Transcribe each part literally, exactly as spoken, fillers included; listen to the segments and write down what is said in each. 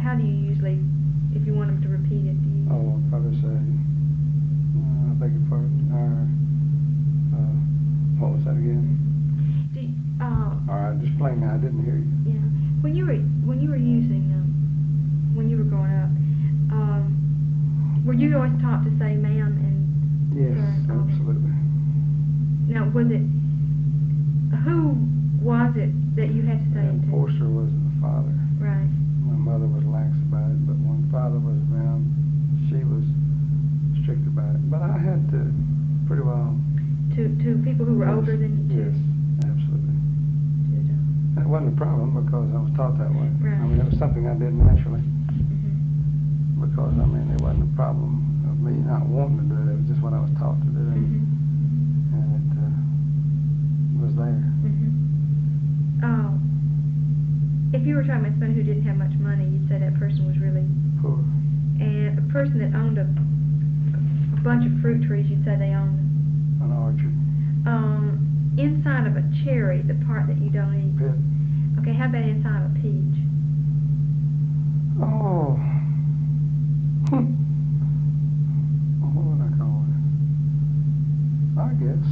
how do you usually, if you want them to repeat it, do you? Oh, I'll probably say, uh, I beg your pardon, or, uh, what was that again? Do you, uh, All right, just plain now, I didn't hear you. yeah. When you were, when you were using them, when you were growing up, um, were you always taught to say ma'am and Yes, sir and all that? absolutely. Now, was it, who was it that you had to say The it to? enforcer was the father. Right. My mother was lax about it, but when father was around, she was strict about it. But I had to pretty well. To to people who were Yes, older than you? Yes, absolutely. Did, uh, And it wasn't a problem because I was taught that way. Right. I mean, it was something I did naturally mhm. because, I mean, it wasn't a problem of me not wanting to do it. It was just what I was taught to do, and, Mhm. and it uh, was there. Mhm. Oh. If you were talking about somebody who didn't have much money, you'd say that person was really Poor. And a person that owned a, a bunch of fruit trees, you'd say they owned An orchard. um, inside of a cherry, the part that you don't eat. Pit. Okay, how about inside of a peach? Oh. Well, what would I call it? I guess.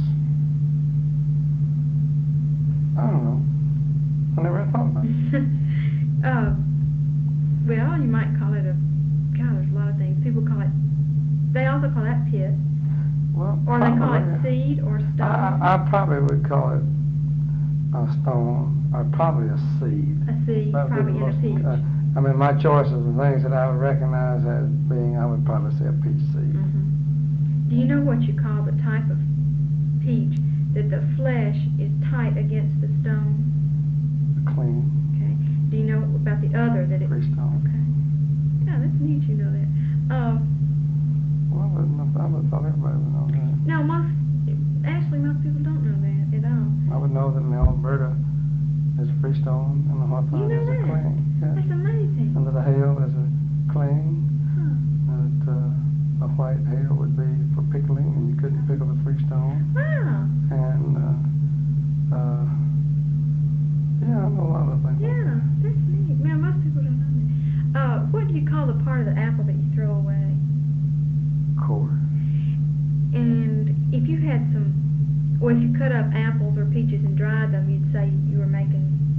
I don't know. I never had thought about it. uh, well, you might call it a, God, there's a lot of things. People call it, they also call that pit. Well, Or they call it probably. seed or stone. I, I probably would call it a stone, or probably a seed. A seed, That would be probably in a the peach. most- uh, I mean, my choices of things that I would recognize as being, I would probably say a peach seed. Mm-hmm. Do you know what you call the type of peach that the flesh is tight against the stone? Clean. Okay. Do you know about the other that it? Free stone. Okay. Yeah, that's neat. You know that. Uh, Well, I wouldn't have, I would have thought everybody would know that. no, most actually most people don't know that at all. I would know that in Alberta is a free stone and the hawthorn You know is a that? clean. That's Yes. amazing. And that the hail is a clean. Huh. That uh, a white hail would be for pickling, and you couldn't pickle the free stone. Wow. And uh, uh, yeah, I know a lot of things. Yeah, that's neat. Man, most people don't know that. Uh, what do you call the part of the apple that you throw away? Core. And if you had some, or if you cut up apples or peaches and dried them, you'd say you were making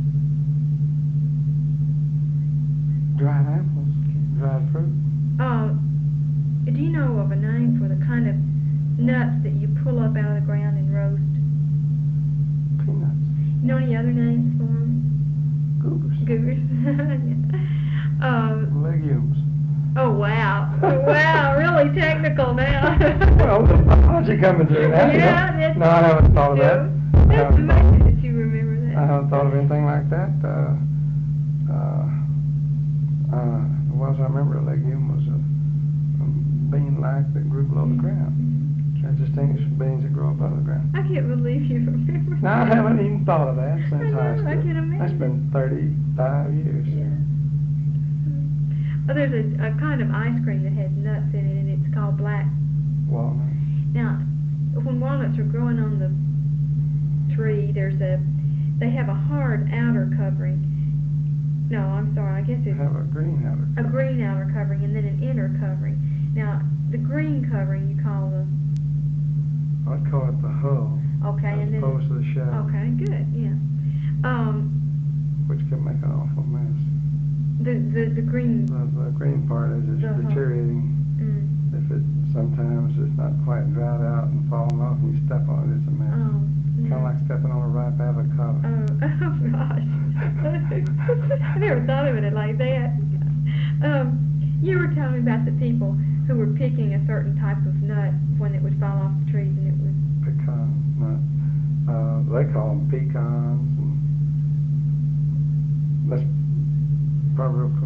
Dried apples, dried fruit. Uh, do you know of a name for the kind of nuts that you pull up out of the ground and roast? Peanuts. You know any other names for them? Goobers. Goobers. Yeah. uh, Legumes. oh, wow. Wow, really technical now. Well, the biology coming through that. you know. Yeah, that's No, I haven't thought of that. I That's haven't thought- amazing that you remember that. I haven't thought of anything like that. Uh, uh, uh, the ones I remember, a legume was a, a bean-like that grew below the ground. They're distinguished from beans that grow above the ground. I can't believe you remember Now, I that. haven't even thought of that since I know, high school. I can imagine. That's been thirty-five years. Yeah. Oh, there's a, a kind of ice cream that has nuts in it, and it's called black. Walnut. Now, when walnuts are growing on the tree, there's a, they have a hard outer covering. No, I'm sorry, I guess They it's have a green outer. a green outer covering and then an inner covering. Now, the green covering you call the, I'd call it the hull. okay, As and then, opposed to the shell. okay, good, yeah. Um, Which can make an awful mess. the, the, the green, The, the green part is it's The hull. deteriorating. mm, If it sometimes it's not quite dried out and falling off and you step on it, it's a mess. oh, Kind of no. like stepping on a ripe avocado. Oh, oh gosh. I never thought of it like that. Um, you were telling me about the people who were picking a certain type of nut when it would fall off the trees and it would... Pecan nut. Uh, they call them pecans. And that's probably real